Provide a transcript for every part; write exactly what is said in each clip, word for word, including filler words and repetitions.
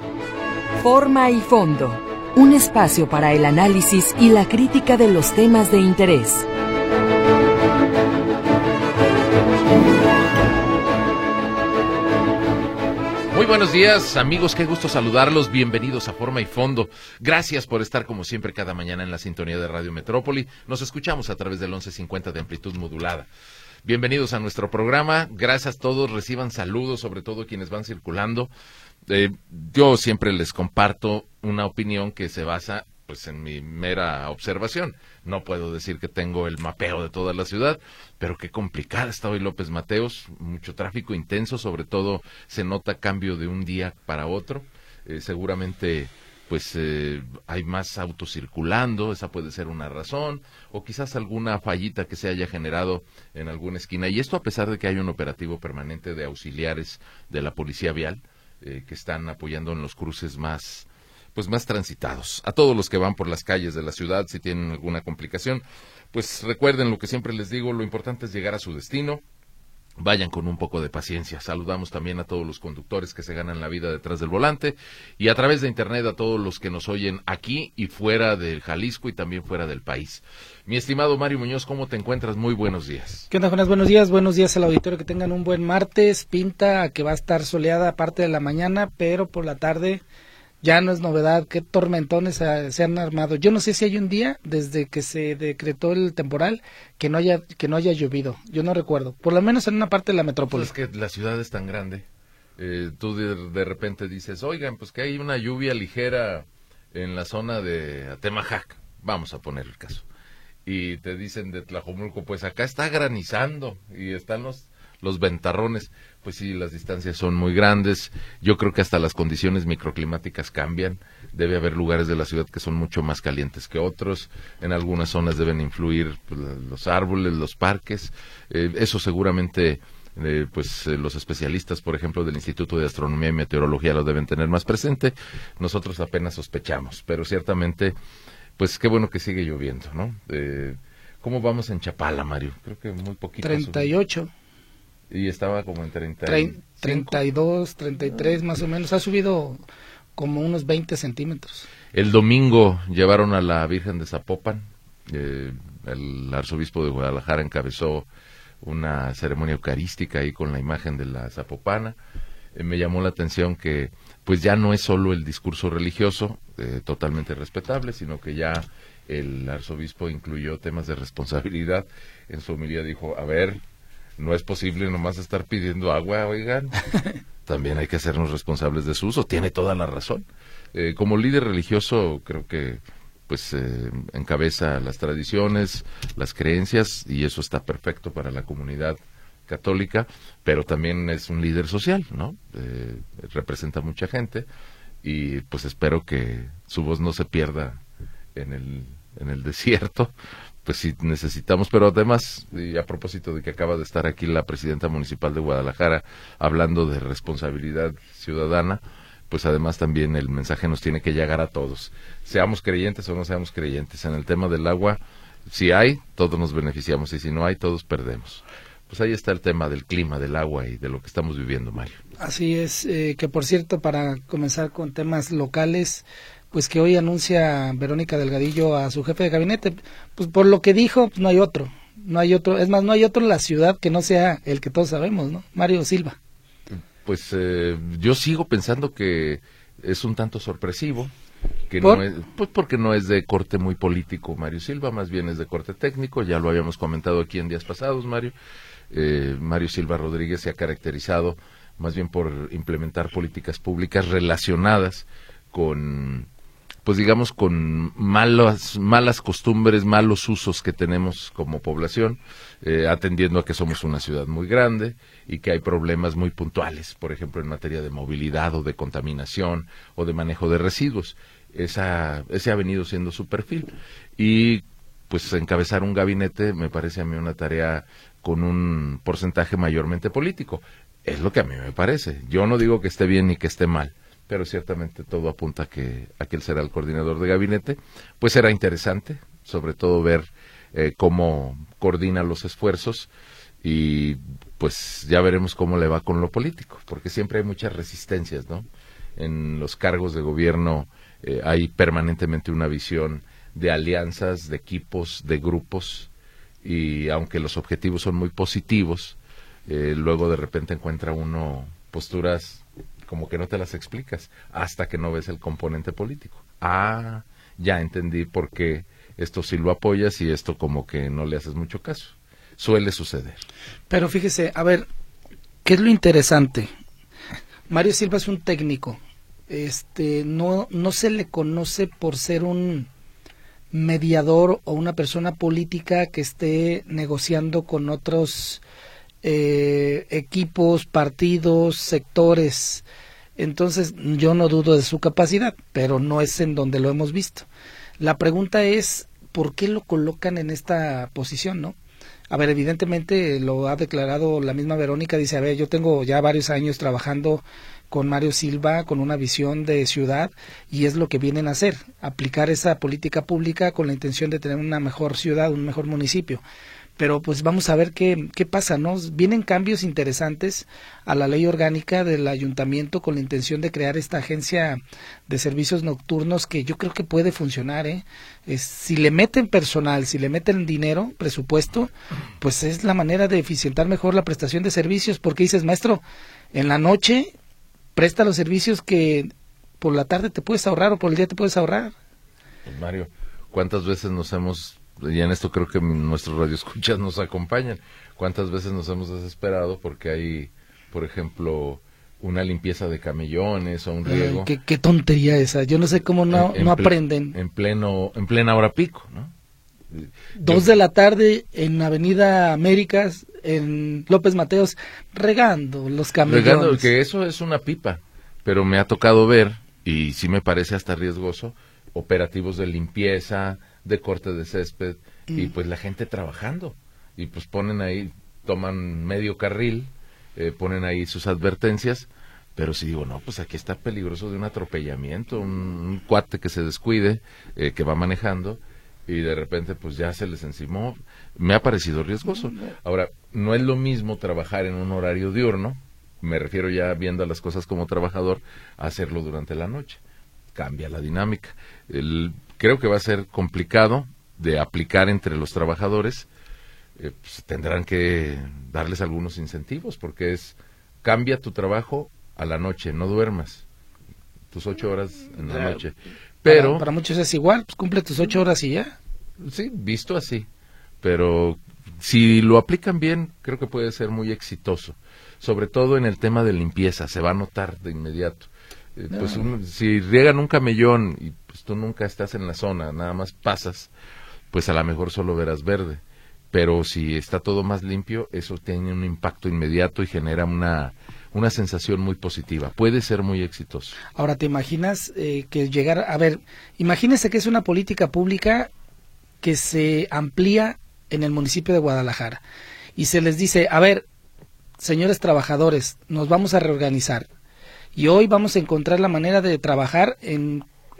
Forma y fondo, un espacio para el análisis y la crítica de los temas de interés. Muy buenos días, amigos, qué gusto saludarlos, bienvenidos a Forma y Fondo. Gracias por estar como siempre cada mañana en la sintonía de Radio Metrópoli. Nos escuchamos a través del once cincuenta de amplitud modulada. Bienvenidos a nuestro programa, gracias a todos, reciban saludos, sobre todo quienes van circulando. Eh, yo siempre les comparto una opinión que se basa pues en mi mera observación. No puedo decir que tengo el mapeo de toda la ciudad, pero qué complicada está hoy López Mateos, mucho tráfico intenso, sobre todo se nota cambio de un día para otro, eh, seguramente pues eh, hay más autos circulando, esa puede ser una razón, o quizás alguna fallita que se haya generado en alguna esquina, y esto a pesar de que hay un operativo permanente de auxiliares de la Policía Vial, eh, que están apoyando en los cruces más pues más transitados. A todos los que van por las calles de la ciudad, si tienen alguna complicación, pues recuerden lo que siempre les digo, lo importante es llegar a su destino, vayan con un poco de paciencia. Saludamos también a todos los conductores que se ganan la vida detrás del volante y a través de internet a todos los que nos oyen aquí y fuera del Jalisco y también fuera del país. Mi estimado Mario Muñoz, ¿cómo te encuentras? Muy buenos días. ¿Qué onda, Jonas? Buenos días, buenos días al auditorio, que tengan un buen martes. Pinta a que va a estar soleada parte de la mañana, pero por la tarde ya no es novedad, qué tormentones se han armado. Yo no sé si hay un día desde que se decretó el temporal que no haya que no haya llovido. Yo no recuerdo, por lo menos en una parte de la metrópoli. Pues es que la ciudad es tan grande. Eh, tú de, de repente dices, oigan, pues que hay una lluvia ligera en la zona de Atemajac. Vamos a poner el caso. Y te dicen de Tlajomulco, pues acá está granizando y están los los ventarrones. Pues sí, las distancias son muy grandes, yo creo que hasta las condiciones microclimáticas cambian, debe haber lugares de la ciudad que son mucho más calientes que otros, en algunas zonas deben influir pues, los árboles, los parques, eh, eso seguramente eh, pues eh, los especialistas, por ejemplo, del Instituto de Astronomía y Meteorología lo deben tener más presente, nosotros apenas sospechamos, pero ciertamente, pues qué bueno que sigue lloviendo, ¿no? Eh, ¿Cómo vamos en Chapala, Mario? Creo que muy poquito. treinta y ocho. Y estaba como en treinta, treinta y dos, treinta y tres más o menos, ha subido como unos veinte centímetros. El domingo llevaron a la Virgen de Zapopan, eh, el arzobispo de Guadalajara encabezó una ceremonia eucarística ahí con la imagen de la Zapopana. Eh, me llamó la atención que pues ya no es solo el discurso religioso, eh, totalmente respetable, sino que ya el arzobispo incluyó temas de responsabilidad. En su homilía dijo, a ver, no es posible nomás estar pidiendo agua, oigan, también hay que hacernos responsables de su uso, tiene toda la razón. Eh, como líder religioso creo que pues eh, encabeza las tradiciones, las creencias, y eso está perfecto para la comunidad católica, pero también es un líder social, ¿no? Eh, representa mucha gente, y pues espero que su voz no se pierda en el, en el desierto. Pues sí necesitamos, pero además, y a propósito de que acaba de estar aquí la presidenta municipal de Guadalajara hablando de responsabilidad ciudadana, pues además también el mensaje nos tiene que llegar a todos, seamos creyentes o no seamos creyentes. En el tema del agua, si hay, todos nos beneficiamos, y si no hay, todos perdemos. Pues ahí está el tema del clima, del agua y de lo que estamos viviendo, Mario. Así es, eh, que por cierto, para comenzar con temas locales, pues que hoy anuncia Verónica Delgadillo a su jefe de gabinete, pues por lo que dijo, pues no hay otro, no hay otro, es más, no hay otro en la ciudad que no sea el que todos sabemos, ¿no? Mario Silva. Pues eh, yo sigo pensando que es un tanto sorpresivo, que ¿Por? no es, pues porque no es de corte muy político Mario Silva, más bien es de corte técnico, ya lo habíamos comentado aquí en días pasados, Mario. Eh, Mario Silva Rodríguez se ha caracterizado más bien por implementar políticas públicas relacionadas con, pues digamos, con malas, malas costumbres, malos usos que tenemos como población, eh, atendiendo a que somos una ciudad muy grande y que hay problemas muy puntuales, por ejemplo, en materia de movilidad o de contaminación o de manejo de residuos. Esa, ese ha venido siendo su perfil. Y pues encabezar un gabinete me parece a mí una tarea con un porcentaje mayormente político. Es lo que a mí me parece. Yo no digo que esté bien ni que esté mal, pero ciertamente todo apunta a que, a que él será el coordinador de gabinete. Pues será interesante, sobre todo ver eh, cómo coordina los esfuerzos, y pues ya veremos cómo le va con lo político, porque siempre hay muchas resistencias, ¿no? en los cargos de gobierno eh, hay permanentemente una visión de alianzas, de equipos, de grupos, y aunque los objetivos son muy positivos, eh, luego de repente encuentra uno posturas como que no te las explicas hasta que no ves el componente político. Ah, ya entendí por qué esto sí lo apoyas y esto como que no le haces mucho caso. Suele suceder. Pero fíjese, a ver, ¿qué es lo interesante? Mario Silva es un técnico, este, no, no se le conoce por ser un mediador o una persona política que esté negociando con otros eh, equipos, partidos, sectores. Entonces yo no dudo de su capacidad, pero no es en donde lo hemos visto. La pregunta es, ¿por qué lo colocan en esta posición, no? A ver, evidentemente lo ha declarado la misma Verónica, dice, a ver, yo tengo ya varios años trabajando con Mario Silva, con una visión de ciudad, y es lo que vienen a hacer, aplicar esa política pública con la intención de tener una mejor ciudad, un mejor municipio. Pero pues vamos a ver qué, qué pasa, ¿no? Vienen cambios interesantes a la ley orgánica del ayuntamiento con la intención de crear esta agencia de servicios nocturnos que yo creo que puede funcionar, ¿eh? Es, si le meten personal, si le meten dinero, presupuesto, pues es la manera de eficientar mejor la prestación de servicios, porque dices, maestro, en la noche presta los servicios que por la tarde te puedes ahorrar o por el día te puedes ahorrar. Pues Mario, ¿cuántas veces nos hemos... y en esto creo que nuestros radioescuchas nos acompañan, ¿cuántas veces nos hemos desesperado porque hay, por ejemplo, una limpieza de camellones o un riego? Ay, qué, qué tontería esa, yo no sé cómo no, en, en no ple, aprenden. En pleno, en plena hora pico, ¿no? Dos yo, de la tarde en Avenida Américas, en López Mateos, regando los camellones. Regando, que eso es una pipa, pero me ha tocado ver, y sí me parece hasta riesgoso, operativos de limpieza, de corte de césped, mm. y pues la gente trabajando, y pues ponen ahí, toman medio carril, eh, ponen ahí sus advertencias, pero si digo, no, pues aquí está peligroso de un atropellamiento, un, un cuate que se descuide, eh, que va manejando, y de repente pues ya se les encimó, me ha parecido riesgoso. Ahora, no es lo mismo trabajar en un horario diurno, me refiero ya viendo las cosas como trabajador, a hacerlo durante la noche, cambia la dinámica. El, creo que va a ser complicado de aplicar entre los trabajadores, eh, pues tendrán que darles algunos incentivos, porque es, cambia tu trabajo a la noche, no duermas, tus ocho horas en la noche. Pero para, para muchos es igual, pues cumple tus ocho horas y ya. Sí, visto así, pero si lo aplican bien, creo que puede ser muy exitoso, sobre todo en el tema de limpieza, se va a notar de inmediato. Eh, no. Pues un, si riegan un camellón y pues tú nunca estás en la zona, nada más pasas, pues a lo mejor solo verás verde, pero si está todo más limpio, eso tiene un impacto inmediato y genera una una sensación muy positiva, puede ser muy exitoso. Ahora, ¿te imaginas eh, que llegar, a ver, imagínese que es una política pública que se amplía en el municipio de Guadalajara y se les dice, a ver, señores trabajadores, nos vamos a reorganizar y hoy vamos a encontrar la manera de trabajar en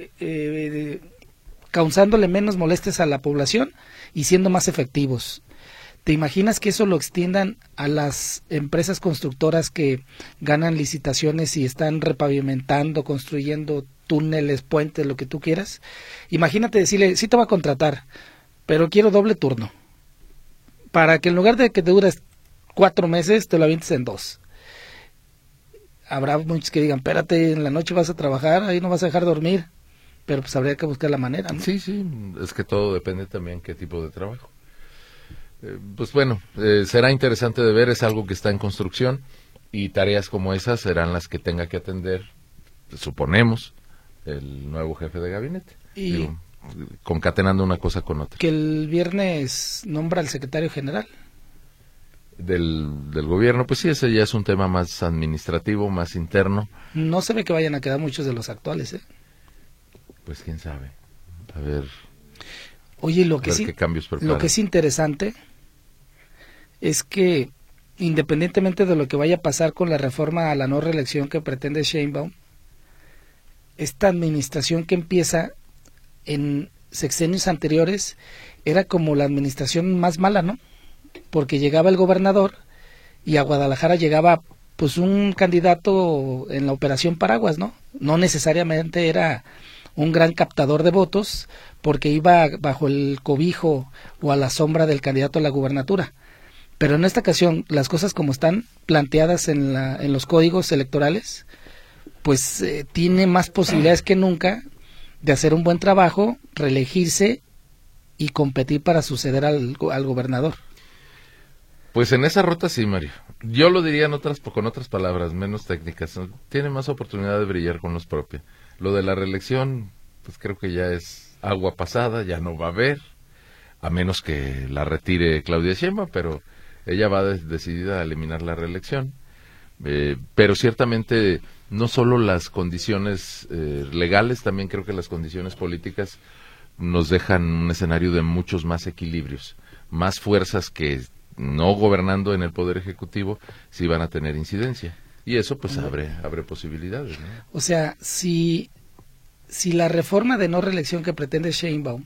eh, causándole menos molestias a la población y siendo más efectivos. ¿Te imaginas que eso lo extiendan a las empresas constructoras que ganan licitaciones y están repavimentando, construyendo túneles, puentes, lo que tú quieras? Imagínate decirle, sí te voy a contratar, pero quiero doble turno, para que en lugar de que te dures cuatro meses, te lo avientes en dos. Habrá muchos que digan, espérate, en la noche vas a trabajar, ahí no vas a dejar dormir, pero pues habría que buscar la manera, ¿no? Sí, sí, es que todo depende también qué tipo de trabajo. Eh, pues bueno, eh, será interesante de ver, es algo que está en construcción y tareas como esas serán las que tenga que atender, suponemos, el nuevo jefe de gabinete. Y Digo, concatenando una cosa con otra. Que el viernes nombra al secretario general. Del, del gobierno, pues sí, ese ya es un tema más administrativo, más interno. No se ve que vayan a quedar muchos de los actuales, ¿eh? Pues quién sabe. A ver... Oye, lo que, sí, lo que es interesante es que independientemente de lo que vaya a pasar con la reforma a la no reelección que pretende Sheinbaum, esta administración que empieza en sexenios anteriores era como la administración más mala, ¿no? Porque llegaba el gobernador y a Guadalajara llegaba pues un candidato en la operación Paraguas, ¿no? no necesariamente era un gran captador de votos porque iba bajo el cobijo o a la sombra del candidato a la gubernatura. Pero en esta ocasión, las cosas como están planteadas en, la, en los códigos electorales, pues eh, tiene más posibilidades que nunca de hacer un buen trabajo, reelegirse y competir para suceder al, al gobernador. Pues en esa ruta sí, Mario. Yo lo diría en otras, con otras palabras, menos técnicas. Tiene más oportunidad de brillar con los propios. Lo de la reelección, pues creo que ya es agua pasada, ya no va a haber, a menos que la retire Claudia Sheinbaum, pero ella va de, decidida a eliminar la reelección. Eh, pero ciertamente no solo las condiciones eh, legales, también creo que las condiciones políticas nos dejan un escenario de muchos más equilibrios, más fuerzas que no gobernando en el Poder Ejecutivo sí van a tener incidencia. Y eso pues abre, abre posibilidades, ¿no? O sea, si, si la reforma de no reelección que pretende Sheinbaum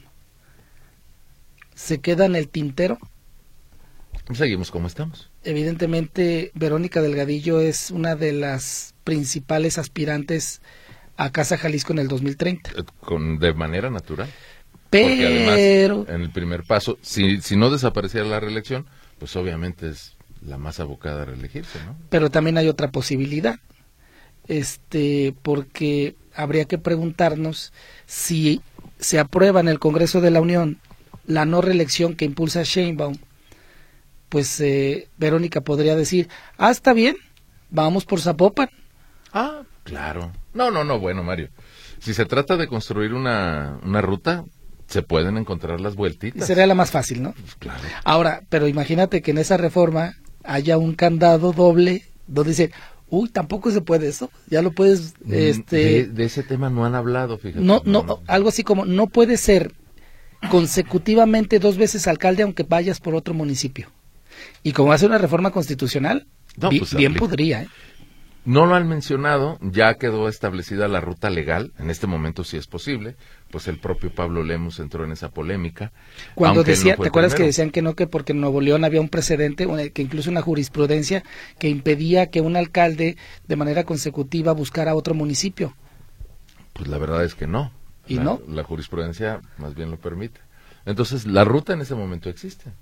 se queda en el tintero, seguimos como estamos. Evidentemente, Verónica Delgadillo es una de las principales aspirantes a Casa Jalisco en el dos mil treinta. Con, de manera natural. Pero... Porque además, en el primer paso, si, si no desapareciera la reelección, pues obviamente es la más abocada a reelegirse, ¿no? Pero también hay otra posibilidad, este, porque habría que preguntarnos si se aprueba en el Congreso de la Unión la no reelección que impulsa Sheinbaum, pues eh, Verónica podría decir, ah, está bien, vamos por Zapopan. Ah, claro. No, no, no, bueno, Mario, si se trata de construir una, una ruta, se pueden encontrar las vueltitas. Y sería la más fácil, ¿no? Pues claro. Ahora, pero imagínate que en esa reforma haya un candado doble donde dice, uy, tampoco se puede eso, ya lo puedes, este... De, de ese tema no han hablado, fíjate. No, no, no, algo así como, no puede ser consecutivamente dos veces alcalde aunque vayas por otro municipio. Y como hace una reforma constitucional, no, bi- pues bien aplica. podría, ¿eh? No lo han mencionado, ya quedó establecida la ruta legal, en este momento sí es posible, pues el propio Pablo Lemus entró en esa polémica. Cuando aunque decía, no fue ¿te acuerdas primero? que decían que no, que porque en Nuevo León había un precedente, una- que incluso una jurisprudencia que impedía que un alcalde de manera consecutiva buscara otro municipio? Pues la verdad es que no. ¿Y la, no? La jurisprudencia más bien lo permite. Entonces, la ruta en ese momento existe.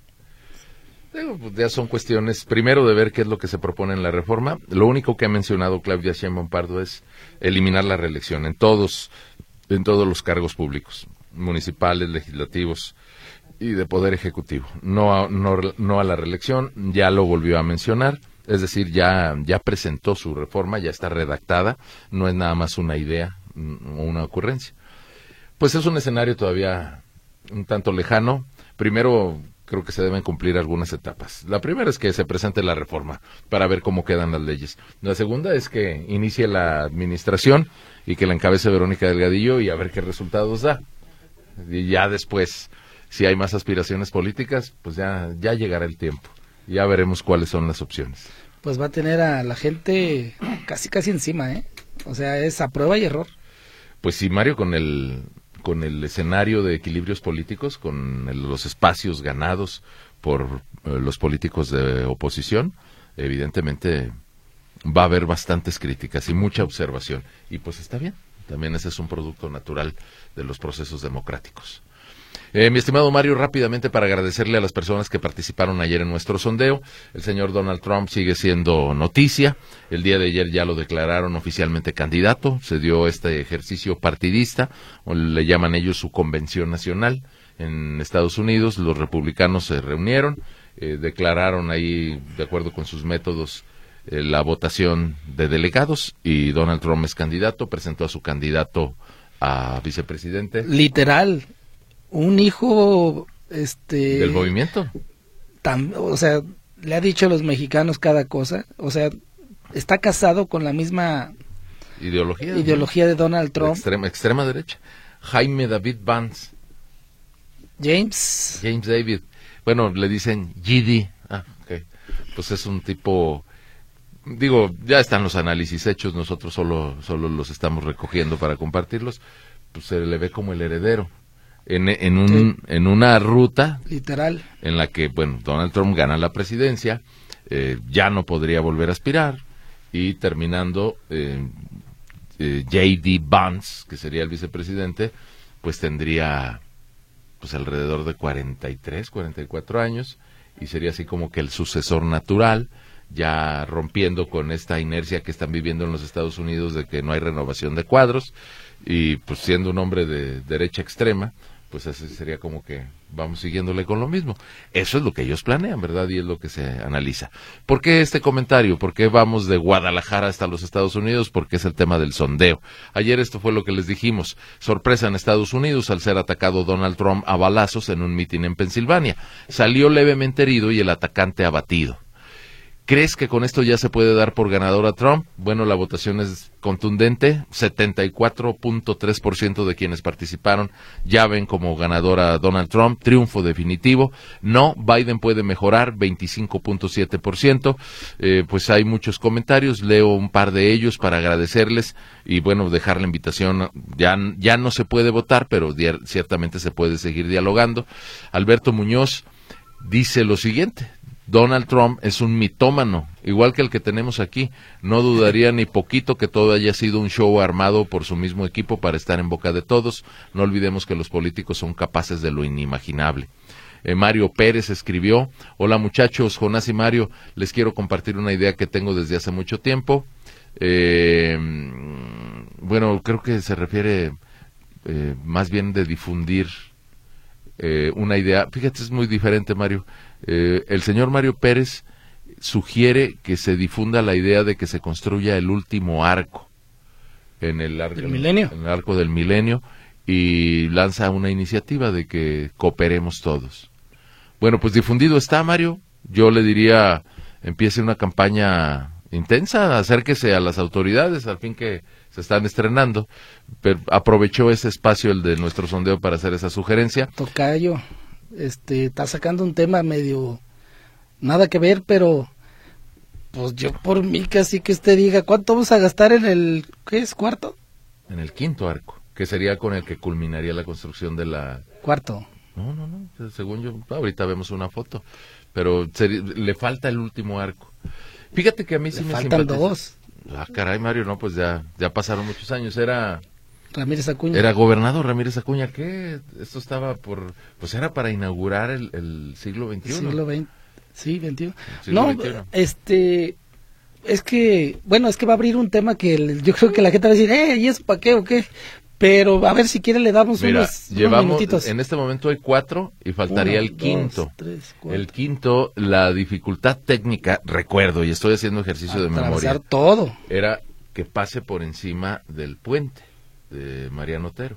Digo, pues ya son cuestiones, primero, de ver qué es lo que se propone en la reforma. Lo único que ha mencionado Claudia Sheinbaum Pardo es eliminar la reelección en todos, en todos los cargos públicos, municipales, legislativos y de poder ejecutivo. No a, no, no a la reelección, ya lo volvió a mencionar, es decir, ya, ya presentó su reforma, ya está redactada, no es nada más una idea o una ocurrencia. Pues es un escenario todavía un tanto lejano. Primero, creo que se deben cumplir algunas etapas. La primera es que se presente la reforma para ver cómo quedan las leyes. La segunda es que inicie la administración y que la encabece Verónica Delgadillo y a ver qué resultados da. Y ya después, si hay más aspiraciones políticas, pues ya, ya llegará el tiempo. Ya veremos cuáles son las opciones. Pues va a tener a la gente casi casi encima, ¿eh? O sea, es a prueba y error. Pues sí, Mario, con el con el escenario de equilibrios políticos, con el, los espacios ganados por eh, los políticos de oposición, evidentemente va a haber bastantes críticas y mucha observación. Y pues está bien, también ese es un producto natural de los procesos democráticos. Eh, mi estimado Mario, rápidamente para agradecerle a las personas que participaron ayer en nuestro sondeo. El señor Donald Trump sigue siendo noticia. El día de ayer ya lo declararon oficialmente candidato. Se dio este ejercicio partidista, o le llaman ellos su convención nacional en Estados Unidos. Los republicanos se reunieron, eh, declararon ahí, de acuerdo con sus métodos, eh, la votación de delegados, y Donald Trump es candidato, presentó a su candidato a vicepresidente. Literal, un hijo este ¿Del movimiento? Tam, o sea, le ha dicho a los mexicanos cada cosa, o sea, está casado con la misma ideología, ideología ¿no? de Donald Trump. Extrema, extrema derecha. Jaime David Vance. James. James David. Bueno, le dicen G D. Ah, ok. Pues es un tipo, digo, ya están los análisis hechos, nosotros solo, solo los estamos recogiendo para compartirlos. Pues se le ve como el heredero. En, en, un, sí. en una ruta literal en la que, bueno, Donald Trump gana la presidencia, eh, ya no podría volver a aspirar, y terminando, eh, eh, J D Vance, que sería el vicepresidente, pues tendría pues alrededor de cuarenta y tres, cuarenta y cuatro años, y sería así como que el sucesor natural, ya rompiendo con esta inercia que están viviendo en los Estados Unidos de que no hay renovación de cuadros, y pues siendo un hombre de derecha extrema, pues así sería como que vamos siguiéndole con lo mismo. Eso es lo que ellos planean, ¿verdad? Y es lo que se analiza. ¿Por qué este comentario? ¿Por qué vamos de Guadalajara hasta los Estados Unidos? Porque es el tema del sondeo. Ayer esto fue lo que les dijimos. Sorpresa en Estados Unidos al ser atacado Donald Trump a balazos en un mitin en Pensilvania. Salió levemente herido y el atacante abatido. ¿Crees que con esto ya se puede dar por ganador a Trump? Bueno, la votación es contundente, setenta y cuatro punto tres por ciento de quienes participaron ya ven como ganador a Donald Trump, triunfo definitivo. No, Biden puede mejorar, veinticinco punto siete por ciento. Eh, pues hay muchos comentarios, leo un par de ellos para agradecerles y bueno, dejar la invitación. Ya, ya no se puede votar, pero di- ciertamente se puede seguir dialogando. Alberto Muñoz dice lo siguiente: Donald Trump es un mitómano, igual que el que tenemos aquí. No dudaría ni poquito que todo haya sido un show armado por su mismo equipo para estar en boca de todos. No olvidemos que los políticos son capaces de lo inimaginable. Eh, Mario Pérez escribió: hola muchachos, Jonás y Mario, les quiero compartir una idea que tengo desde hace mucho tiempo. Eh, bueno, creo que se refiere eh, más bien de difundir eh, una idea. Fíjate, es muy diferente, Mario. Eh, el señor Mario Pérez sugiere que se difunda la idea de que se construya el último arco en el arco del milenio, en el arco del milenio, y lanza una iniciativa de que cooperemos todos. Bueno, pues difundido está, Mario. Yo le diría, empiece una campaña intensa, acérquese a las autoridades, al fin que se están estrenando. Pero aprovechó ese espacio, el de nuestro sondeo, para hacer esa sugerencia. Tocayo, este, está sacando un tema medio nada que ver, pero pues yo por mí casi que usted diga, ¿cuánto vamos a gastar en el, qué es, cuarto? En el quinto arco, que sería con el que culminaría la construcción de la... Cuarto. No, no, no, según yo, ahorita vemos una foto, pero se, le falta el último arco. Fíjate que a mí sí Le me faltan simpatiza. dos. Ah, caray, Mario, no, pues ya, ya pasaron muchos años, era... Ramírez Acuña. Era gobernador Ramírez Acuña, ¿qué? Esto estaba por... Pues era para inaugurar el, el siglo veintiuno. Siglo veinte, sí, veintiuno. Siglo No, veintiuno. este, es que, bueno, es que va a abrir un tema que el- yo creo que la gente va a decir, eh, ¿y eso para qué o qué? Pero a ver si quiere le damos Mira, unos, unos llevamos, minutitos. en este momento hay cuatro y faltaría Uno, el quinto. dos, tres, cuatro. El quinto, la dificultad técnica, recuerdo, y estoy haciendo ejercicio de memoria, Atravesar todo. era que pase por encima del puente de Mariano Otero.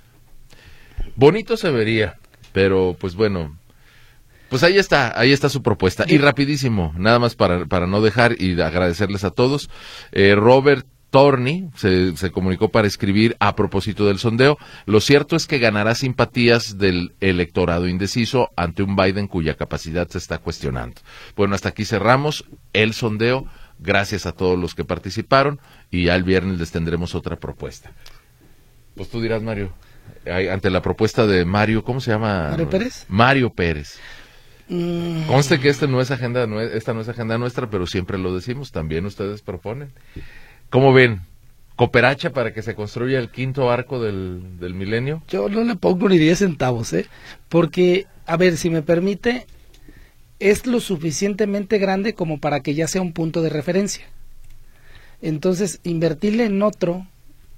Bonito se vería, pero pues bueno, pues ahí está, ahí está su propuesta. Y rapidísimo, nada más para, para no dejar y agradecerles a todos. Eh, Robert Torney se, se comunicó para escribir a propósito del sondeo. Lo cierto es que ganará simpatías del electorado indeciso ante un Biden cuya capacidad se está cuestionando. Bueno, hasta aquí cerramos el sondeo. Gracias a todos los que participaron y ya el viernes les tendremos otra propuesta. Pues tú dirás, Mario, ante la propuesta de Mario, ¿cómo se llama? ¿Mario Pérez? Mario Pérez. Mm, Conste que esta no es agenda, no es, esta no es agenda nuestra, pero siempre lo decimos, también ustedes proponen. ¿Cómo ven? ¿Cooperacha para que se construya el quinto arco del, del milenio? yo no le pongo ni diez centavos, ¿eh? Porque, a ver, si me permite, es lo suficientemente grande como para que ya sea un punto de referencia. Entonces, invertirle en otro,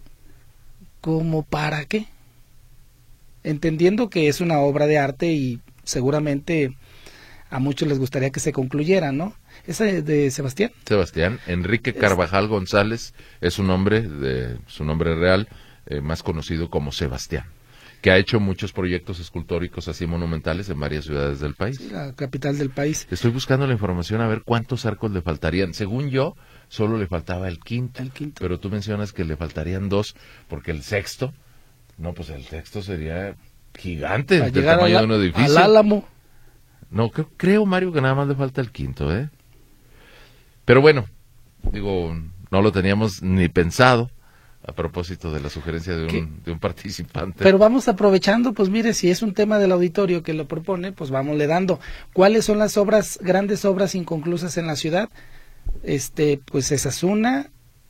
¿como para qué? Entendiendo que es una obra de arte y seguramente a muchos les gustaría que se concluyera, ¿no? ¿Esa es de Sebastián? Sebastián, Enrique Carvajal González es su nombre, de, su nombre real, eh, más conocido como Sebastián, que ha hecho muchos proyectos escultóricos así monumentales en varias ciudades del país. Sí, la capital del país. Estoy buscando la información a ver cuántos arcos le faltarían. Según yo, solo le faltaba el quinto, El quinto. pero tú mencionas que le faltarían dos, porque el sexto, no, pues el sexto sería gigante, Para del llegar tamaño al, de un edificio. al Álamo. No, creo, creo, Mario, que nada más le falta el quinto, ¿eh? Pero bueno, digo, no lo teníamos ni pensado a propósito de la sugerencia de un, de un participante. Pero vamos aprovechando, pues mire, si es un tema del auditorio que lo propone, pues vamos le dando. ¿Cuáles son las obras, grandes obras inconclusas en la ciudad? Este, pues esa es una.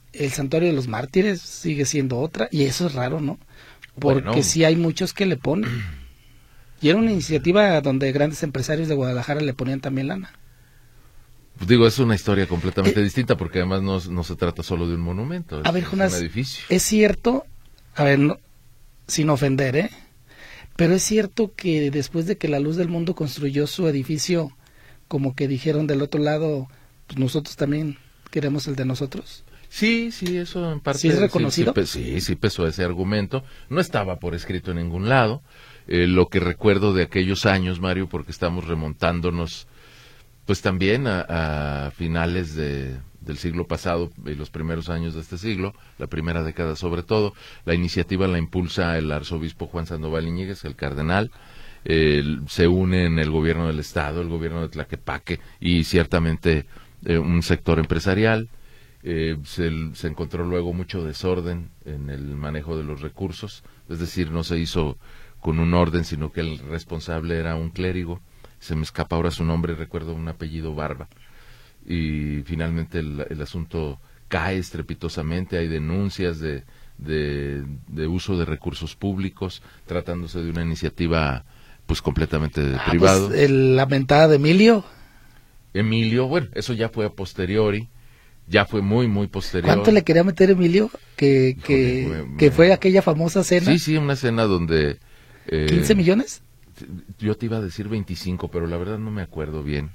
el Santuario de los Mártires sigue siendo otra, y eso es raro, ¿no? Porque Bueno. sí hay muchos que le ponen. Y era una iniciativa donde grandes empresarios de Guadalajara le ponían también lana. Pues digo, es una historia completamente Eh, distinta, porque además no, no se trata solo de un monumento, es, A ver, es Jonas, un edificio. es cierto, a ver, no, sin ofender, ¿eh? Pero es cierto que después de que la Luz del Mundo construyó su edificio, como que dijeron del otro lado, pues nosotros también queremos el de nosotros. Sí, sí, eso en parte... ¿Sí es reconocido? Sí, sí, sí, sí pesó ese argumento. No estaba por escrito en ningún lado. Eh, lo que recuerdo de aquellos años, Mario, porque estamos remontándonos, pues también a, a finales de, del siglo pasado y los primeros años de este siglo, la primera década sobre todo. La iniciativa la impulsa el arzobispo Juan Sandoval Iñiguez, el cardenal. Eh, se une en el gobierno del estado, el gobierno de Tlaquepaque y ciertamente eh, un sector empresarial. Eh, se, se encontró luego mucho desorden en el manejo de los recursos, es decir, no se hizo con un orden, sino que el responsable era un clérigo. Se me escapa ahora su nombre, recuerdo un apellido Barba. Y finalmente el, el asunto cae estrepitosamente, hay denuncias de, de, de uso de recursos públicos, tratándose de una iniciativa pues completamente Ah, privada. pues, el, la mentada de Emilio. Emilio, bueno, eso ya fue a posteriori, ya fue muy, muy posterior. ¿Cuánto le quería meter Emilio? Que, que, Híjole, güey, que me- fue aquella famosa cena. Sí, sí, una escena donde... eh, ¿quince millones? Yo te iba a decir veinticinco, pero la verdad no me acuerdo bien.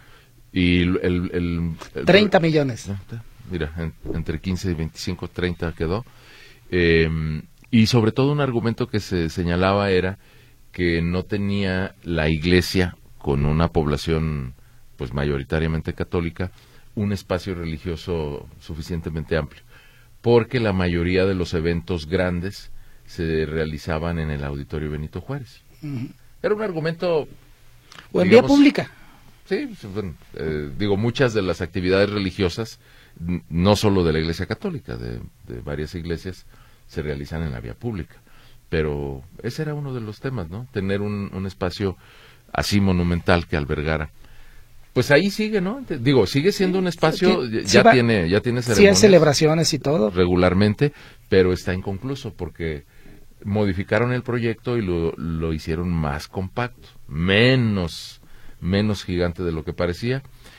Y el... el, el- el- treinta millones. No, está, mira, en- entre quince y veinticinco, treinta quedó. Eh, y sobre todo un argumento que se señalaba era que no tenía la iglesia, con una población pues mayoritariamente católica, un espacio religioso suficientemente amplio, porque la mayoría de los eventos grandes se realizaban en el Auditorio Benito Juárez. Ujú. Era un argumento... O en vía digamos, pública. Sí, pues, bueno, eh, digo, muchas de las actividades religiosas, n- no solo de la Iglesia Católica, de, de varias iglesias, se realizan en la vía pública. Pero ese era uno de los temas, ¿no? Tener un, un espacio así monumental que albergara. Pues ahí sigue, ¿no? Te- Digo, sigue siendo un espacio, Sí, ya sí va- tiene ya tiene Sí hay ceremonias celebraciones y todo. regularmente, pero está inconcluso porque modificaron el proyecto y lo, lo hicieron más compacto, menos, menos gigante de lo que parecía.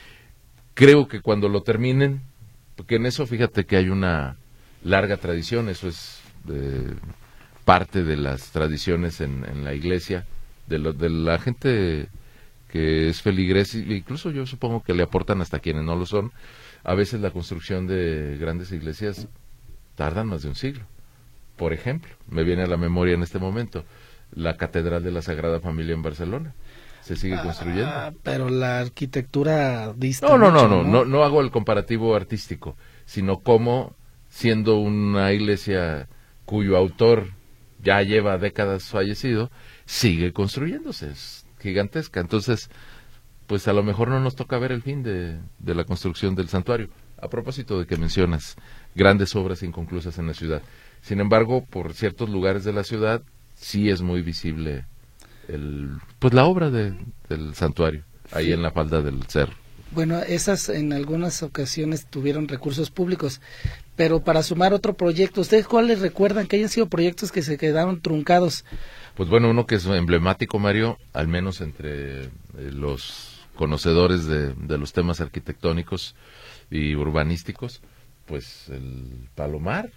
Creo que cuando lo terminen, porque en eso fíjate que hay una larga tradición, eso es eh, parte de las tradiciones en, en la iglesia, de, lo, de la gente que es feligrés, y incluso yo supongo que le aportan hasta quienes no lo son. A veces la construcción de grandes iglesias tardan más de un siglo. Por ejemplo, me viene a la memoria en este momento la Catedral de la Sagrada Familia en Barcelona. Se sigue construyendo. Ah, pero la arquitectura dista No, no, no, mucho, no, no, no hago el comparativo artístico, sino cómo, siendo una iglesia cuyo autor ya lleva décadas fallecido, sigue construyéndose, es gigantesca. Entonces, pues a lo mejor no nos toca ver el fin de, de la construcción del santuario. A propósito de que mencionas grandes obras inconclusas en la ciudad. Sin embargo, por ciertos lugares de la ciudad, sí es muy visible el, pues la obra de, del santuario, ahí Sí. en la falda del cerro. Bueno, esas en algunas ocasiones tuvieron recursos públicos, pero para sumar otro proyecto, ¿ustedes cuáles recuerdan que hayan sido proyectos que se quedaron truncados? Pues bueno, uno que es emblemático, Mario, al menos entre eh, los conocedores de, de los temas arquitectónicos y urbanísticos, pues el Palomar.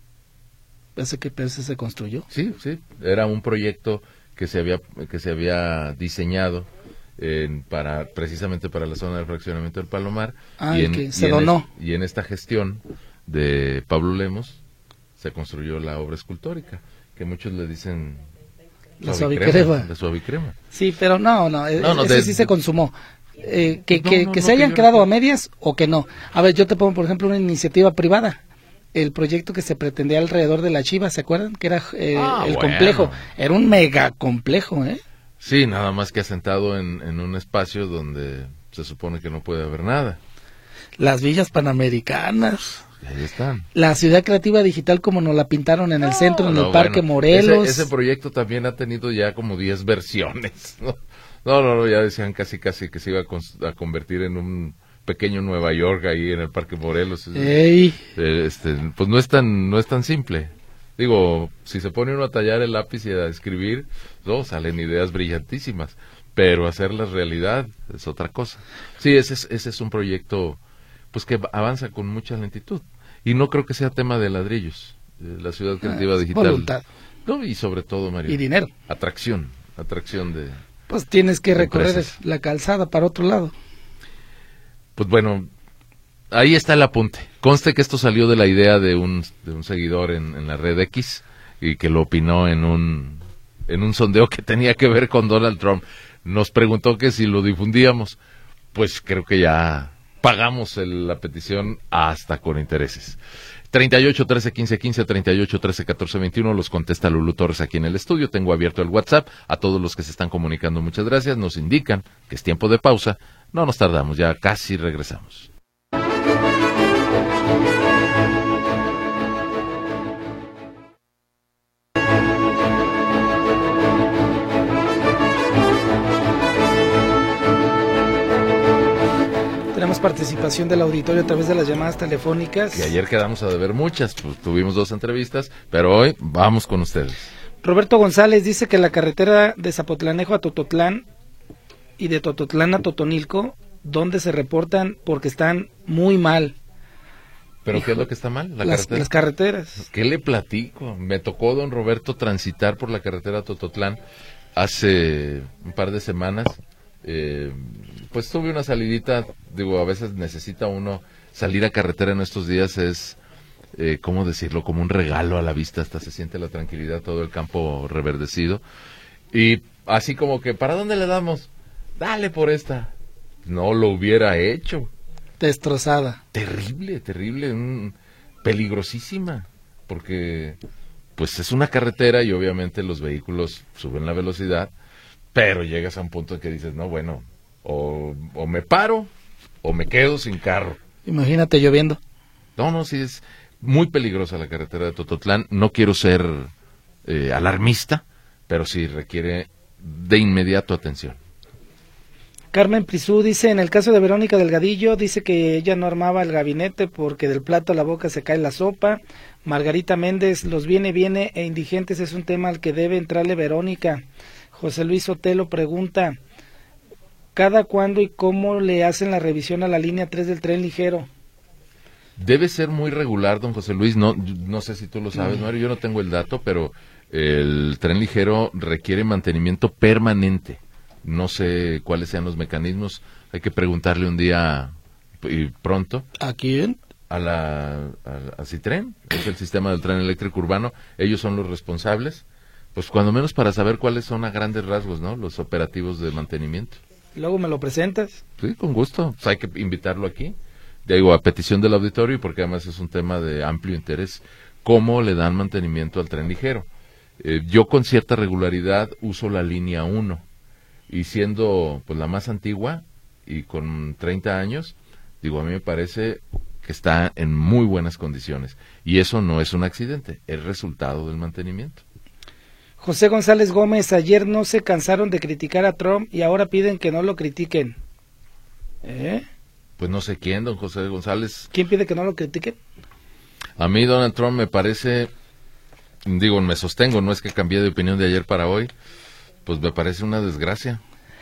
¿Ese que ese se construyó? Sí, sí, era un proyecto que se había que se había diseñado en, para precisamente para la zona de fraccionamiento del Palomar. Ah, y el en, que se y en donó. es- y en esta gestión de Pablo Lemos se construyó la obra escultórica, que muchos le dicen La suavicrema, suavicrema. la suavicrema. Sí, pero no, no, eh, No, no, ese de- sí se consumó. Eh, que No, que, no, que no, se que hayan yo quedado a recuerdo. medias o que no. A ver, yo te pongo, por ejemplo, una iniciativa privada. El proyecto que se pretendía alrededor de la Chiva, ¿se acuerdan? Que era eh, Ah, el bueno. complejo. Era un mega complejo, ¿eh? Sí, nada más que asentado en, en un espacio donde se supone que no puede haber nada. Las villas panamericanas. Ahí están. La ciudad creativa digital como nos la pintaron en el centro, en No, el Parque bueno, Morelos. Ese, ese proyecto también ha tenido ya como diez versiones. ¿no? No, no, no, ya decían casi casi que se iba a, cons- a convertir en un pequeño Nueva York ahí en el Parque Morelos. Ey. Este, pues no es tan, no es tan simple. Digo, si se pone uno a tallar el lápiz y a escribir, no, salen ideas brillantísimas, pero hacerlas realidad es otra cosa. Sí, ese es, ese es un proyecto pues que avanza con mucha lentitud. Y no creo que sea tema de ladrillos, eh, la ciudad creativa ah, digital. Voluntad. No, y sobre todo, Mario. Y dinero. Atracción, atracción de... Pues tienes que recorrer empresas. La calzada para otro lado. Pues bueno, ahí está el apunte. Conste que esto salió de la idea de un, de un seguidor en, en la red X y que lo opinó en un, en un sondeo que tenía que ver con Donald Trump. Nos preguntó que si lo difundíamos. Pues creo que ya pagamos el, la petición hasta con intereses. treinta y ocho, trece, quince, quince, treinta y ocho, trece, catorce, veintiuno, los contesta Lulú Torres aquí en el estudio. Tengo abierto el WhatsApp. A todos los que se están comunicando, muchas gracias. Nos indican que es tiempo de pausa. No nos tardamos, ya casi regresamos. Tenemos participación del auditorio a través de las llamadas telefónicas. Y ayer quedamos a deber muchas, pues tuvimos dos entrevistas, pero hoy vamos con ustedes. Roberto González dice que la carretera de Zapotlanejo a Tototlán y de Tototlán a Totonilco, donde se reportan porque están muy mal. ¿Pero Hijo, qué es lo que está mal? ¿La las, carretera? las carreteras. ¿Qué le platico? Me tocó, don Roberto, transitar por la carretera Tototlán hace un par de semanas. Eh, pues tuve una salidita, digo, a veces necesita uno salir a carretera en estos días, es, eh, ¿cómo decirlo? Como un regalo a la vista, hasta se siente la tranquilidad, todo el campo reverdecido. Y así como que, ¿para dónde le damos? Dale por esta. No lo hubiera hecho. Destrozada. Terrible, terrible, un, peligrosísima, porque pues es una carretera y obviamente los vehículos suben la velocidad, pero llegas a un punto en que dices, no, bueno, o, o me paro o me quedo sin carro. Imagínate lloviendo. No, no, sí es muy peligrosa la carretera de Tototlán. No quiero ser eh, alarmista, pero sí requiere de inmediato atención. Carmen Prisú dice, en el caso de Verónica Delgadillo, dice que ella no armaba el gabinete porque del plato a la boca se cae la sopa. Margarita Méndez, los viene, viene e indigentes es un tema al que debe entrarle Verónica. José Luis Sotelo pregunta, ¿cada cuándo y cómo le hacen la revisión a la línea tres del tren ligero? Debe ser muy regular, don José Luis, no, no sé si tú lo sabes, Mario, yo no tengo el dato, pero el tren ligero requiere mantenimiento permanente. No sé cuáles sean los mecanismos, hay que preguntarle un día y pronto. ¿A quién? A la a, a Citren, que es el sistema del tren eléctrico urbano, ellos son los responsables, pues cuando menos para saber cuáles son a grandes rasgos, ¿no? Los operativos de mantenimiento. Luego me lo presentas. Sí, con gusto, pues hay que invitarlo aquí, digo, a petición del auditorio, porque además es un tema de amplio interés, cómo le dan mantenimiento al tren ligero. Eh, yo con cierta regularidad uso la línea uno, y siendo pues la más antigua y con treinta años, digo, a mí me parece que está en muy buenas condiciones, y eso no es un accidente, es resultado del mantenimiento. José González Gómez, ayer no se cansaron de criticar a Trump y ahora piden que no lo critiquen. ¿Eh? Pues no sé quién, don José González. ¿Quién pide que no lo critiquen? A mí Donald Trump me parece, digo, me sostengo, no es que cambié de opinión de ayer para hoy, pues me parece una desgracia.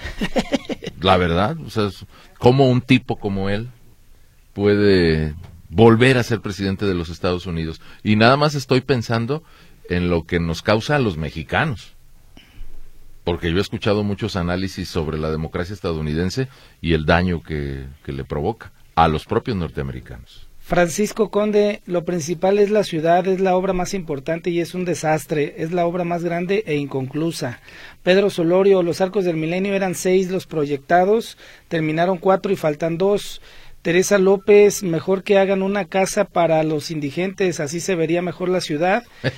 La verdad, o sea, cómo un tipo como él puede volver a ser presidente de los Estados Unidos. Y nada más estoy pensando en lo que nos causa a los mexicanos, porque yo he escuchado muchos análisis sobre la democracia estadounidense y el daño que, que le provoca a los propios norteamericanos. Francisco Conde, lo principal es la ciudad, es la obra más importante y es un desastre, es la obra más grande e inconclusa. Pedro Solorio, los arcos del milenio eran seis los proyectados, terminaron cuatro y faltan dos. Teresa López, mejor que hagan una casa para los indigentes, así se vería mejor la ciudad.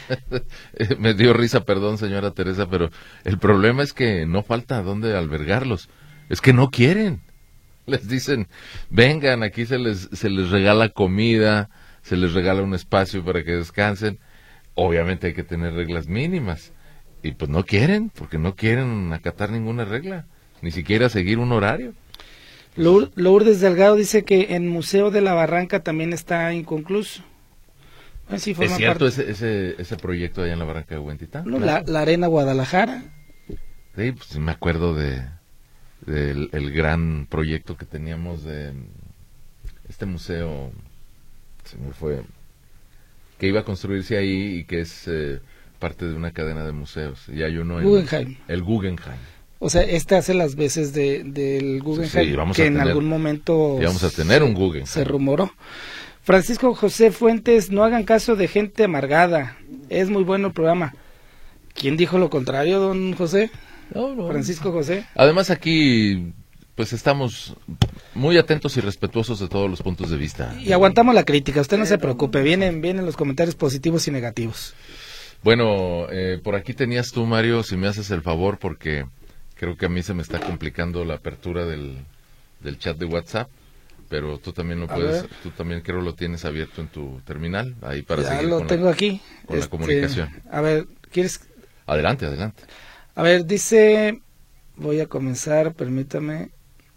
Me dio risa, perdón señora Teresa, pero el problema es que no falta dónde albergarlos, es que no quieren. Les dicen, vengan, aquí se les, se les regala comida, se les regala un espacio para que descansen. Obviamente hay que tener reglas mínimas. Y pues no quieren, porque no quieren acatar ninguna regla, ni siquiera seguir un horario. Lour- Lourdes Delgado dice que en Museo de la Barranca también está inconcluso. Ah, sí, forma ¿Es cierto parte- ese, ese, ese proyecto allá en la Barranca de Huentitán? No, Claro. la, la Arena Guadalajara. Sí, pues sí me acuerdo de del el gran proyecto que teníamos de este museo, se me fue, que iba a construirse ahí y que es eh, parte de una cadena de museos. Y hay uno en Guggenheim. el Guggenheim. O sea, este hace las veces de, del Guggenheim, Sí, vamos que a en tener- algún momento y vamos a tener un se Guggenheim. rumoró. Francisco José Fuentes, no hagan caso de gente amargada. Es muy bueno el programa. ¿Quién dijo lo contrario, don José? No, no. Francisco José. Además aquí pues estamos muy atentos y respetuosos de todos los puntos de vista. Y aguantamos la crítica, usted no se preocupe, vienen, vienen los comentarios positivos y negativos. Bueno, eh, por aquí tenías tú, Mario, si me haces el favor, porque creo que a mí se me está complicando la apertura del, del chat de WhatsApp, pero tú también lo A puedes, ver. tú también creo lo tienes abierto en tu terminal, ahí para Ya seguir lo con, tengo la, aquí. con la Este, comunicación. A ver, ¿quieres? Adelante, adelante. A ver, dice, voy a comenzar, permítame.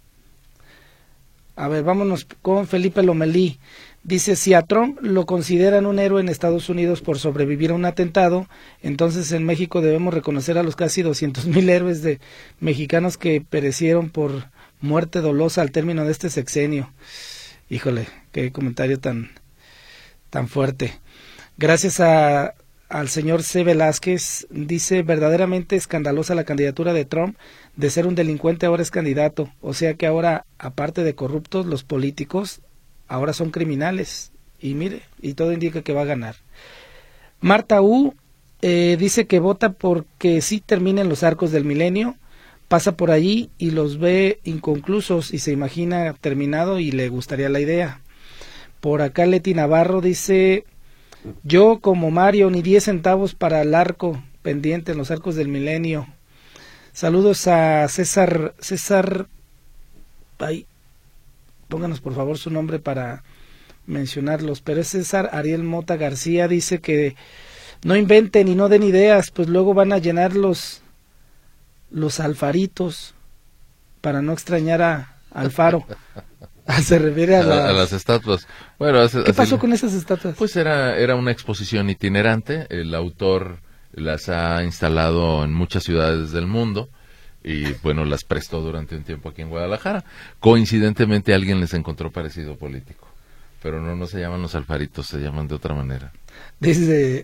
A ver, vámonos con Felipe Lomelí. Dice, si a Trump lo consideran un héroe en Estados Unidos por sobrevivir a un atentado, entonces en México debemos reconocer a los casi doscientos mil héroes de mexicanos que perecieron por muerte dolosa al término de este sexenio. Híjole, qué comentario tan, tan fuerte. Gracias a, al señor C. Velázquez, dice, verdaderamente escandalosa la candidatura de Trump, de ser un delincuente ahora es candidato, o sea que ahora, aparte de corruptos, los políticos ahora son criminales, y mire, y todo indica que va a ganar. Marta U. eh, dice que vota porque sí terminen los arcos del milenio, pasa por allí y los ve inconclusos y se imagina terminado y le gustaría la idea. Por acá Leti Navarro dice, yo como Mario ni diez centavos para el arco pendiente en los arcos del milenio. Saludos a César, César, ay, pónganos por favor su nombre para mencionarlos, pero es César Ariel Mota García, dice que no inventen y no den ideas, pues luego van a llenar los, los alfaritos, para no extrañar a Alfaro. Se refiere a, A, las... a las estatuas. Bueno, hace- ¿Qué hace- pasó con esas estatuas? Pues era, era una exposición itinerante, el autor las ha instalado en muchas ciudades del mundo y bueno, las prestó durante un tiempo aquí en Guadalajara. Coincidentemente alguien les encontró parecido político, pero no, no se llaman los alfaritos, se llaman de otra manera. Dice,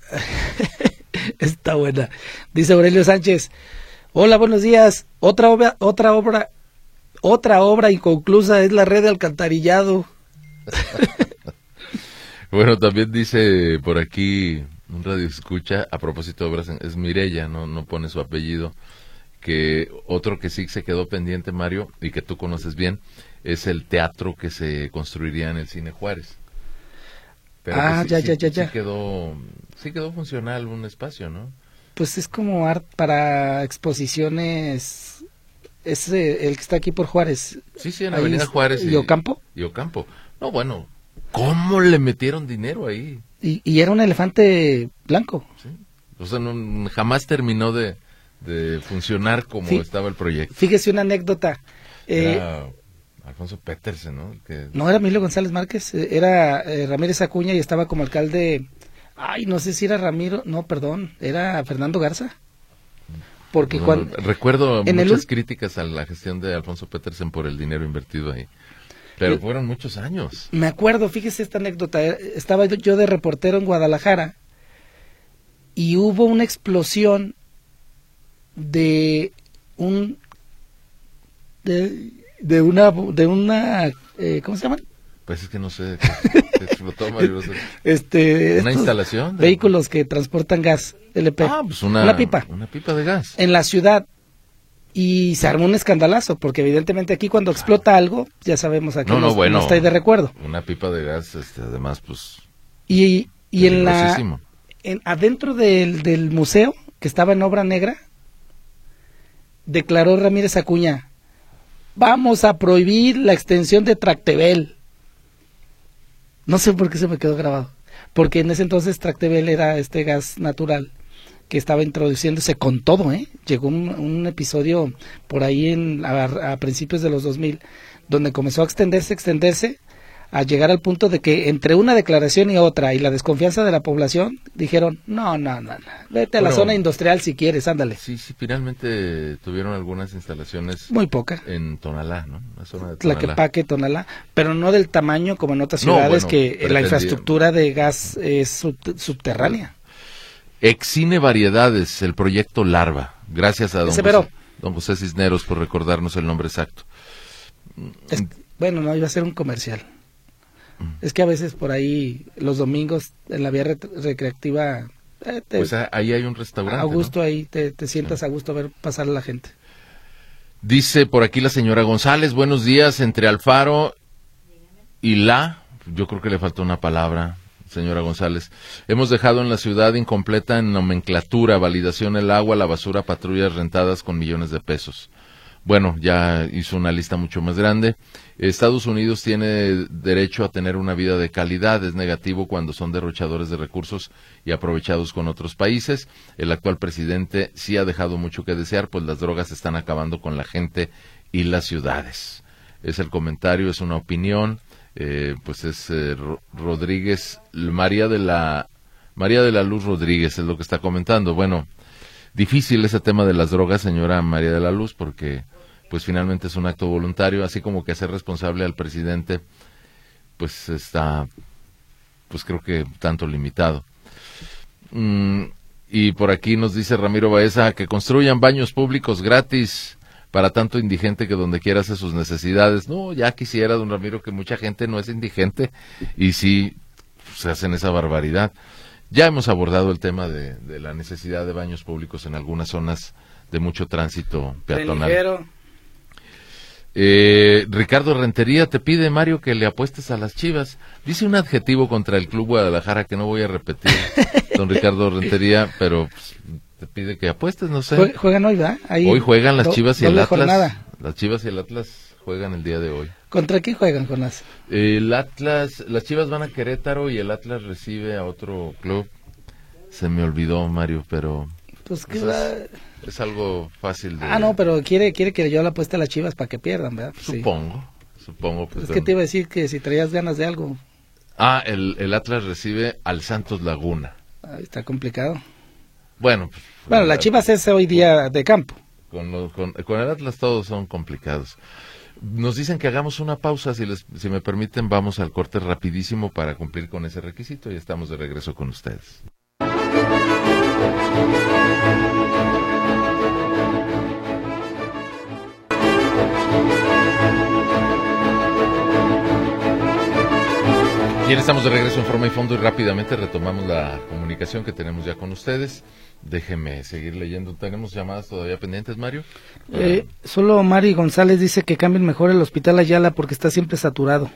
está buena, dice Aurelio Sánchez, hola, buenos días, otra obra, otra obra, otra obra inconclusa es la red de alcantarillado. Bueno, también dice por aquí un radio escucha, a propósito de obras, es Mireya, no, no pone su apellido, que otro que sí se quedó pendiente, Mario, y que tú conoces bien, es el teatro que se construiría en el Cine Juárez. Pero Ah, que ya, sí, ya, sí- ya, sí ya. quedó, sí quedó funcional un espacio, ¿no? Pues es como art para exposiciones, es eh, el que está aquí por Juárez. Sí, sí, en Ahí Avenida es- Juárez. ¿Y Ocampo? Y Ocampo. No, bueno, ¿cómo le metieron dinero ahí? Y, y era un elefante blanco. ¿Sí? O sea, no, jamás terminó de, de funcionar como Sí. estaba el proyecto. Fíjese una anécdota. Eh, Era Alfonso Petersen, ¿no? Que, No era Emilio González Márquez, eh, era eh, Ramírez Acuña y estaba como alcalde. Ay, no sé si era Ramiro, no, perdón, era Fernando Garza. Porque bueno, cuando recuerdo en el muchas ul- críticas a la gestión de Alfonso Petersen por el dinero invertido ahí. Pero Eh, fueron muchos años. me acuerdo, fíjese esta anécdota, eh, estaba yo- yo de reportero en Guadalajara y hubo una explosión de un de, de una de una eh, ¿cómo se llaman? Pues es que no sé. ¿Qué, qué explotó, Mario? No sé. Este ¿Una estos instalación? de- vehículos que transportan gas L P. Ah, pues una, Una pipa. Una pipa de gas. En la ciudad y se armó un escandalazo porque evidentemente aquí cuando explota algo ya sabemos a qué No, no, nos, bueno. nos trae de recuerdo Una pipa de gas, este, además, pues... y, y en la peligrosísimo. en, adentro del, del museo que estaba en obra negra declaró Ramírez Acuña, vamos a prohibir la extensión de Tractebel. No sé por qué se me quedó grabado, porque en ese entonces Tractebel era este gas natural que estaba introduciéndose con todo, ¿eh? Llegó un, un episodio por ahí en, a, a principios de los dos mil, donde comenzó a extenderse, extenderse, a llegar al punto de que entre una declaración y otra y la desconfianza de la población dijeron, no, no, no, no. vete a bueno, la zona industrial si quieres, ándale. Sí, sí, finalmente tuvieron algunas instalaciones. Muy poca. En Tonalá, ¿no? La zona de Tonalá. Tlaquepaque, Tonalá, pero no del tamaño como en otras ciudades, no, bueno, que pretendía. La infraestructura de gas es sub, subterránea. Excine Variedades, el proyecto Larva. Gracias a don José, don José Cisneros por recordarnos el nombre exacto. Es, bueno, no, iba a ser un comercial. Es que a veces por ahí, los domingos, en la vía re recreativa... Eh, te, pues ahí hay un restaurante, a gusto, ¿no? Ahí te, te sientas sí. a gusto a ver pasar a la gente. Dice por aquí la señora González, buenos días, entre Alfaro y la... Yo creo que le faltó una palabra, señora González. Hemos dejado en la ciudad incompleta en nomenclatura, validación el agua, la basura, patrullas rentadas con millones de pesos. Bueno, ya hizo una lista mucho más grande. Estados Unidos tiene derecho a tener una vida de calidad. Es negativo cuando son derrochadores de recursos y aprovechados con otros países. El actual presidente sí ha dejado mucho que desear, pues las drogas están acabando con la gente y las ciudades. Es el comentario, es una opinión. Eh, pues es eh, Rodríguez, María de la María de la Luz Rodríguez es lo que está comentando. Bueno, difícil ese tema de las drogas, señora María de la Luz, porque pues finalmente es un acto voluntario, así como que hacer responsable al presidente, pues está, pues creo que tanto limitado. Mm, y por aquí nos dice Ramiro Baeza que construyan baños públicos gratis para tanto indigente que donde quiera hace sus necesidades. No, ya quisiera, don Ramiro, que mucha gente no es indigente y sí se hacen esa barbaridad. Ya hemos abordado el tema de, de la necesidad de baños públicos en algunas zonas de mucho tránsito peatonal. Eh, Ricardo Rentería te pide, Mario, que le apuestes a las Chivas. Dice un adjetivo contra el Club Guadalajara que no voy a repetir, don Ricardo Rentería, pero pues, te pide que apuestes, no sé. Juegan hoy, ¿verdad? Ahí hoy juegan las do, Chivas y el Atlas. Jornada. Las Chivas y el Atlas juegan el día de hoy. ¿Contra quién juegan, Jonás? El Atlas, las Chivas van a Querétaro y el Atlas recibe a otro club. Se me olvidó, Mario, pero pues que es, la... es algo fácil de... Ah, no, pero quiere quiere que yo le apueste a las Chivas para que pierdan, ¿verdad? Supongo, sí. supongo. Pues, es que te iba a decir que si traías ganas de algo. Ah, el, el Atlas recibe al Santos Laguna. Ay, está complicado. Bueno, pues, bueno, las Chivas es hoy día de campo. Con, lo, con, con el Atlas todos son complicados. Nos dicen que hagamos una pausa, si les, si me permiten, vamos al corte rapidísimo para cumplir con ese requisito y estamos de regreso con ustedes. Bien, estamos de regreso en Forma y Fondo y rápidamente retomamos la comunicación que tenemos ya con ustedes. Déjeme seguir leyendo. ¿Tenemos llamadas todavía pendientes, Mario? Eh, uh, solo Mari González dice que cambien mejor el Hospital Ayala porque está siempre saturado.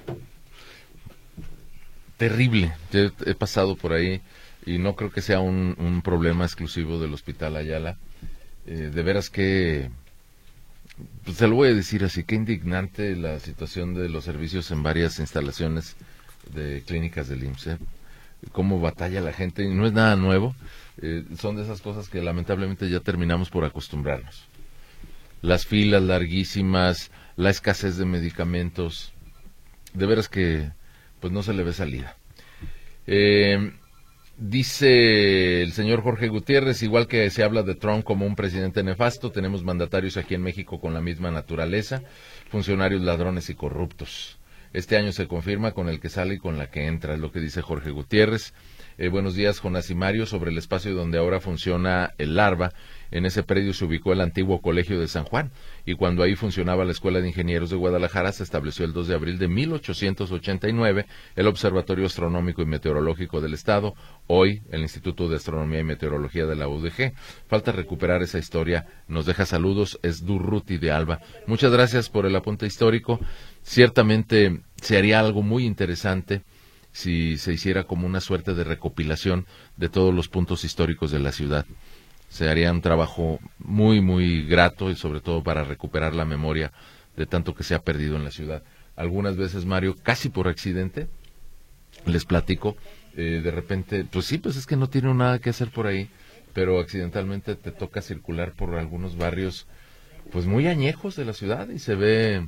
Terrible. Yo he pasado por ahí y no creo que sea un, un problema exclusivo del Hospital Ayala. Eh, de veras que, pues se lo voy a decir así, que indignante la situación de los servicios en varias instalaciones de clínicas del I M S S. ¿eh? Cómo batalla la gente, y no es nada nuevo, eh, son de esas cosas que lamentablemente ya terminamos por acostumbrarnos. Las filas larguísimas, la escasez de medicamentos, de veras que pues no se le ve salida. Eh, dice el señor Jorge Gutiérrez, igual que se habla de Trump como un presidente nefasto, tenemos mandatarios aquí en México con la misma naturaleza, funcionarios ladrones y corruptos. Este año se confirma con el que sale y con la que entra, es lo que dice Jorge Gutiérrez. Eh, buenos días, Jonás y Mario. Sobre el espacio donde ahora funciona el Larva, en ese predio se ubicó el antiguo Colegio de San Juan, y cuando ahí funcionaba la Escuela de Ingenieros de Guadalajara, se estableció el dos de abril de mil ochocientos ochenta y nueve el Observatorio Astronómico y Meteorológico del Estado, hoy el Instituto de Astronomía y Meteorología de la U D G. Falta recuperar esa historia. Nos deja saludos, es Durruti de Alba. Muchas gracias por el apunte histórico. Ciertamente se haría algo muy interesante si se hiciera como una suerte de recopilación de todos los puntos históricos de la ciudad. Se haría un trabajo muy, muy grato y sobre todo para recuperar la memoria de tanto que se ha perdido en la ciudad. Algunas veces, Mario, casi por accidente, les platico, eh, de repente, pues sí, pues es que no tiene nada que hacer por ahí, pero accidentalmente te toca circular por algunos barrios pues muy añejos de la ciudad y se ve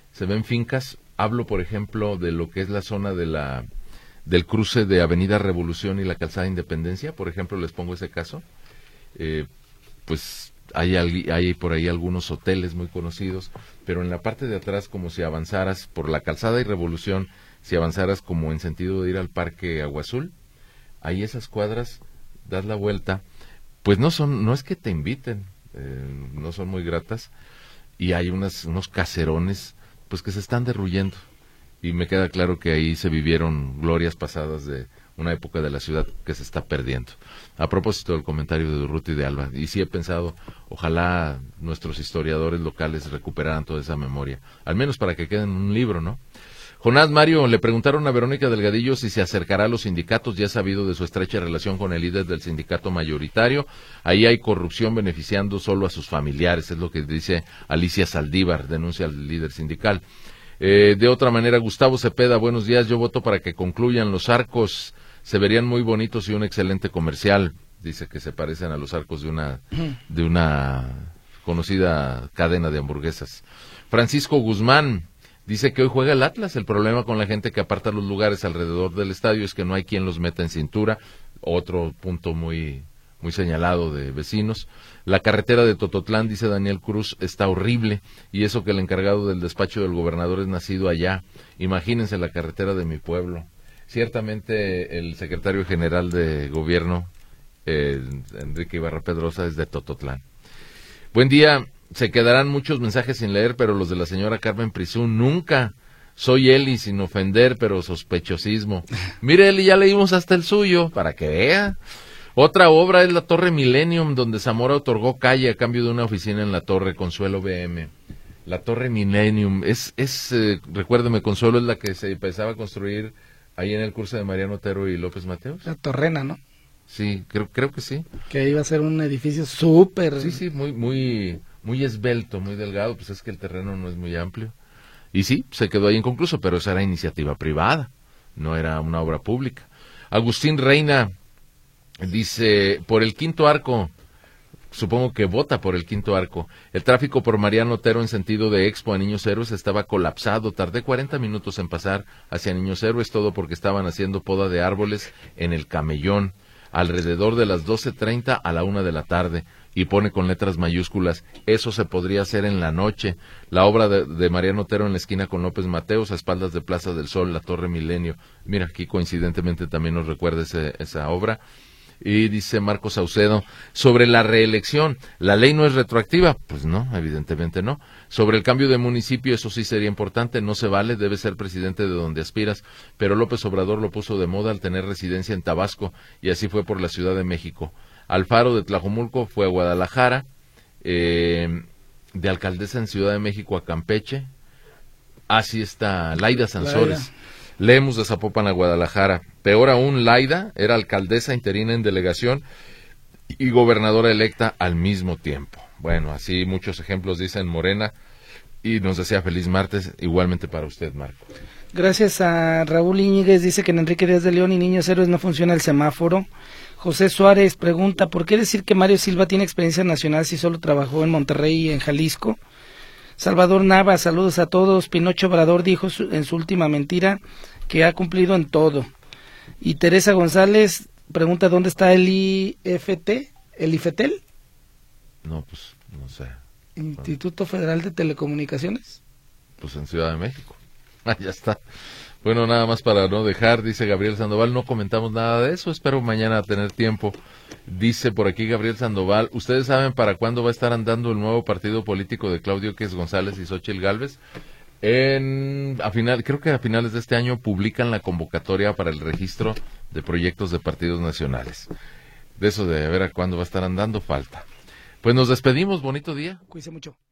se ven fincas. Hablo, por ejemplo, de lo que es la zona de la del cruce de Avenida Revolución y la Calzada Independencia, por ejemplo, les pongo ese caso. Eh, pues hay, hay por ahí algunos hoteles muy conocidos, pero en la parte de atrás, como si avanzaras por la Calzada y Revolución, si avanzaras como en sentido de ir al Parque Agua Azul, ahí esas cuadras, das la vuelta, pues no son, no es que te inviten, eh, no son muy gratas, y hay unas, unos caserones, pues que se están derruyendo, y me queda claro que ahí se vivieron glorias pasadas de una época de la ciudad que se está perdiendo. A propósito del comentario de Durruti de Alba, y sí he pensado, ojalá nuestros historiadores locales recuperaran toda esa memoria, al menos para que quede en un libro, ¿no? Jonás Mario, le preguntaron a Verónica Delgadillo si se acercará a los sindicatos, ya ha sabido de su estrecha relación con el líder del sindicato mayoritario, ahí hay corrupción beneficiando solo a sus familiares, es lo que dice Alicia Saldívar, denuncia al líder sindical. Eh, de otra manera, Gustavo Cepeda, buenos días, yo voto para que concluyan los arcos, se verían muy bonitos y un excelente comercial, dice que se parecen a los arcos de una, de una conocida cadena de hamburguesas. Francisco Guzmán, dice que hoy juega el Atlas, el problema con la gente que aparta los lugares alrededor del estadio es que no hay quien los meta en cintura, otro punto muy, muy señalado de vecinos. La carretera de Tototlán, dice Daniel Cruz, está horrible, y eso que el encargado del despacho del gobernador es nacido allá. Imagínense la carretera de mi pueblo. Ciertamente el secretario general de gobierno, eh, Enrique Ibarra Pedrosa, es de Tototlán. Buen día. Se quedarán muchos mensajes sin leer, pero los de la señora Carmen Prisú nunca. Soy Eli, sin ofender, pero sospechosismo. Mire, Eli, ya leímos hasta el suyo, para que vea. Otra obra es la Torre Millennium, donde Zamora otorgó calle a cambio de una oficina en la torre, Consuelo B M. La Torre Millennium, es, es eh, recuérdeme, Consuelo, es la que se empezaba a construir ahí en el curso de Mariano Otero y López Mateos. La Torrena, ¿no? Sí, creo, creo que sí. Que iba a ser un edificio súper... Sí, sí, muy, muy... muy esbelto, muy delgado, pues es que el terreno no es muy amplio. Y sí, se quedó ahí inconcluso, pero esa era iniciativa privada, no era una obra pública. Agustín Reina dice, por el quinto arco, supongo que vota por el quinto arco, el tráfico por Mariano Otero en sentido de Expo a Niños Héroes estaba colapsado, tardé cuarenta minutos en pasar hacia Niños Héroes, todo porque estaban haciendo poda de árboles en el Camellón, alrededor de las doce treinta a la una de la tarde. Y pone con letras mayúsculas, eso se podría hacer en la noche. La obra de, de Mariano Otero en la esquina con López Mateos, a espaldas de Plaza del Sol, la Torre Milenio. Mira, aquí coincidentemente también nos recuerda ese, esa obra. Y dice Marcos Saucedo, sobre la reelección, ¿la ley no es retroactiva? Pues no, evidentemente no. Sobre el cambio de municipio, eso sí sería importante, no se vale, debe ser presidente de donde aspiras, pero López Obrador lo puso de moda al tener residencia en Tabasco, y así fue por la Ciudad de México. Alfaro de Tlajomulco fue a Guadalajara, eh, de alcaldesa en Ciudad de México a Campeche, así está Laida Sansores. Laida. Lemus de Zapopan a Guadalajara, peor aún, Laida era alcaldesa interina en delegación y gobernadora electa al mismo tiempo. Bueno, así muchos ejemplos dicen Morena, y nos desea feliz martes, igualmente para usted, Marco. Gracias a Raúl Íñiguez, dice que en Enrique Díaz de León y Niños Héroes no funciona el semáforo. José Suárez pregunta, ¿por qué decir que Mario Silva tiene experiencia nacional si solo trabajó en Monterrey y en Jalisco? Salvador Nava, saludos a todos. Pinocho Obrador dijo su, en su última mentira que ha cumplido en todo. Y Teresa González pregunta, ¿dónde está el I F T? ¿El IFETEL? No, pues, no sé. ¿Instituto Federal de Telecomunicaciones? Pues en Ciudad de México. Ah, ya está. Bueno, nada más para no dejar, dice Gabriel Sandoval, no comentamos nada de eso, espero mañana tener tiempo. Dice por aquí Gabriel Sandoval, ¿ustedes saben para cuándo va a estar andando el nuevo partido político de Claudio X González y Xóchitl Gálvez? En, a final, creo que a finales de este año publican la convocatoria para el registro de proyectos de partidos nacionales. De eso de ver a cuándo va a estar andando, falta. Pues nos despedimos, bonito día. Cuídense mucho.